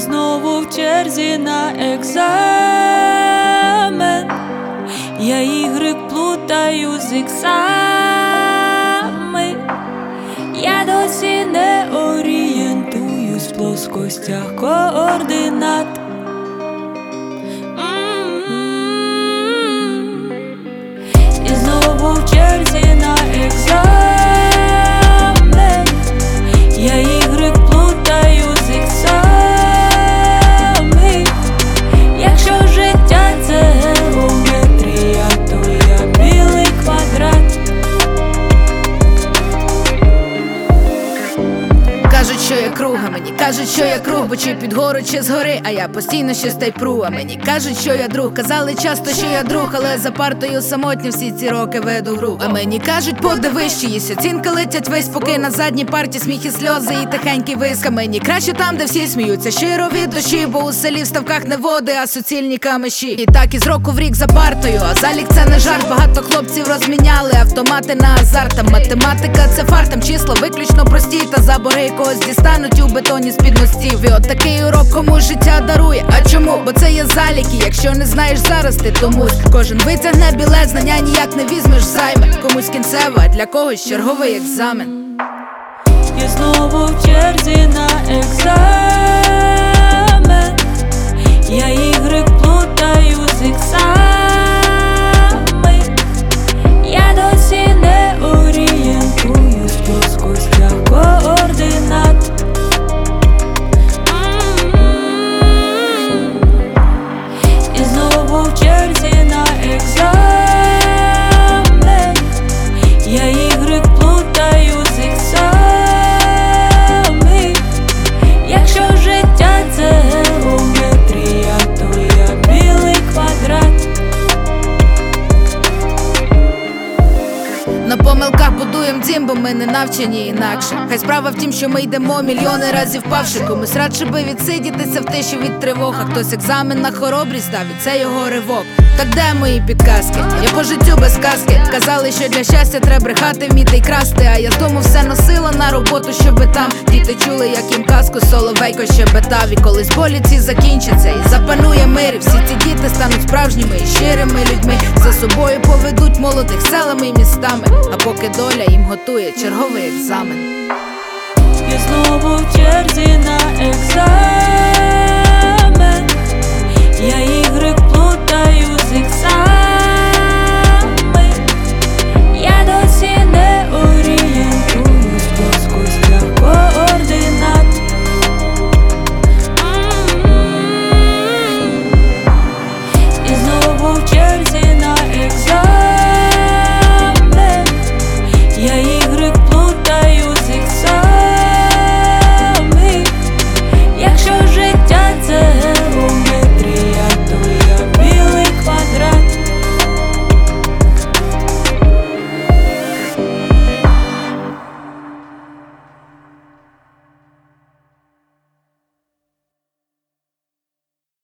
знову в черзі на екзамен. Я ігри плутаю з іксами. Я досі не орієнтуюсь в плоскостях координат. І знову в черзі на екзамен. Я ігри плутаю з іксами. Якщо життя це геометрія, то я білий квадрат. Кажуть, що я круг, а мені кажуть, що я круг, бо чи під гору, чи згори, а я постійно щось тайпру. А мені кажуть, що я друг, казали часто, що я друг, але за партою самотньо всі ці роки веду гру. А мені кажуть, подивись, чиїсь оцінки летять весь, поки на задній парті сміх і сльози і тихенький виск. А мені краще там, де всі сміються щиро від душі, бо у селі в ставках не води, а суцільні камеші. І так із року в рік за партою, а залік це не жарт. Багато хлопців розміняли автомати на азарт. А математика це фартом, числа виключно прості, та за борги когось дістануть у бетоні з-під мостів. І от такий урок кому життя дарує. А чому? Бо це є заліки, якщо не знаєш зараз, ти томусь. Кожен витягне білет, знання ніяк не візьмеш займе. Комусь кінцева, а для когось черговий екзамен. Я знову в черзі на екзамен. Я ігри плутаю з іксами. Я досі не орієнтуюсь в плоскостях координат. І знову в черзі на екзамен. Я ігри плутаю з іксами. Якщо життя це геометрія, то я білий квадрат. На помилках будуєм дім, бо ми не навчені інакше. Хай справа в тім, що ми йдемо мільйони разів впавши. Комусь радше би відсидітися в тиші від тривог. А хтось екзамен на хоробрість дав, і це його ривок. Так де мої підказки? Я по життю без казки. Казали, що для щастя треба брехати, вміти й красти. А я з дому все носила на роботу, щоби там діти чули, як їм казку соловейко щебетав. І колись болі ці закінчаться, і запанує мир. І всі ці діти стануть справжніми і щирими людьми. За собою поведуть молодих селами і містами. А поки доля їм готує черговий екзамен. Я знову в черзі на екзамен. Я